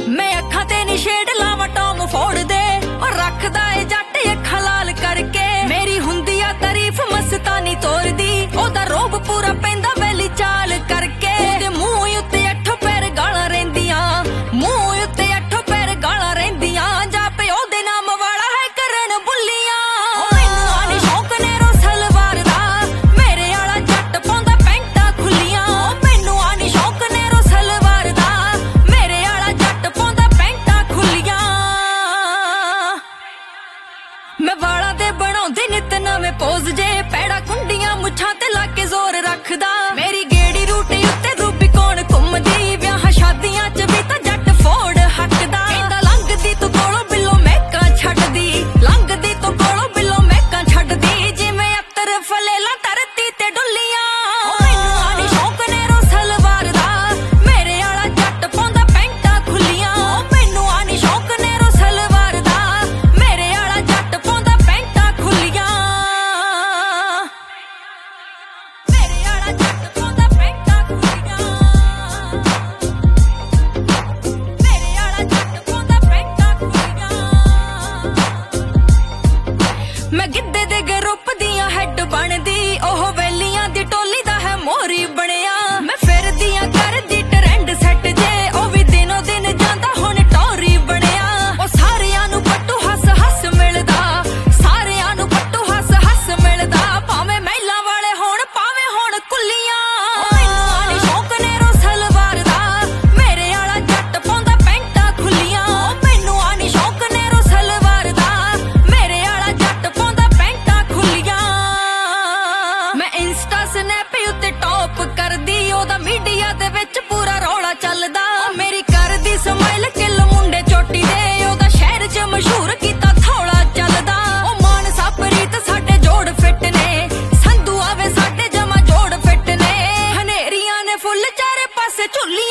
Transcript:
मैं अखां ते नी शेड लावा टॉम फोड़ दे और रखदा ए जट अखां लाल करके मेरी हुंदी आ तारीफ मस्तानी तोर दी ओदा रोब पूरा पैंदा वैली चाल करके ओदे मूंह उत्ते अठो पैर गालां रहिंदियां मूंह उत्ते अठो पैर गालां रहिंदियां जा पे ओदे नाम वाला है करन बुल्लियां मैनू आनी शौक ने रो सलवार दा मेरे आला जट पाउंदा पैंटां खुल्लियां मैनू आनी शौक ने रो सलवार दा मेरे आला जट पाउंदा पैंटां खुल्लियां मैं वाला दे बनाउंदी नित नवें पोज जे पैड़ा कुंडियां मुछां ते ला के जोर रखदा मेरी गेड़ी रूटी उत्ते रूबी कौन घुमदी ब्याह शादियां च भी तां जट फोड़ हकदा कहंदा लंघदी तू कोलों बिल्लो महकां छड्डदी लंघदी तू कोलों बिल्लो महकां छड्डदी जिवें अत्तर फलेला धरती ते डुल्लियां मैनू आनी शौक ने रो सलवार दा मेरे आला जट पाउंदा पैंटां खुल्लियां मैनू आनी शौक ने रो सलवार दा मेरे आला जट पाउंदा पैंटां खुल्लियां मेरे आला जट पाउंदा पैंटां खुल्लियां मेरे आला जट पाउंदा पैंटां खुल्लियां मैं गिद्धे दे ग्रुप दियां हैड बनदी ओह वैलियां दी टोली दा है मोरी बनिया मैं फिरदियां करदी ट्रेंड सेट जे ओ भी दिनों दिन जांदा हुण टोरी बनिया ओ सारियां नू पट्टू हस हस मिलदा सारियां नू पट्टू हस हस मिलदा भावें महिला वाले होण भावें होण कुल्लियां मैनू आनी शौक ने रो सलवार दा मेरे आला जट पाउंदा पैंटां खुल्लियां मैनू आनी शौक ने रो सलवार दा मेरे आला जट पाउंदा पैंटां खुल्लियां मैं इंस्टा स्नैप उत्ते टॉप करदी ओदा मीडिया दे विच पूरा रौला चलदा मेरी करदी स्माइल किल मुंडे चोटी दे ओदा शहर च मशहूर कीता थोड़ा चलदा ओ मानसा प्रीत साडे जोड़ फिट ने संधू आवे साडे जमा जोड़ फिट ने हनेरियां ने फुੱਲ चारे पासे झुल्ली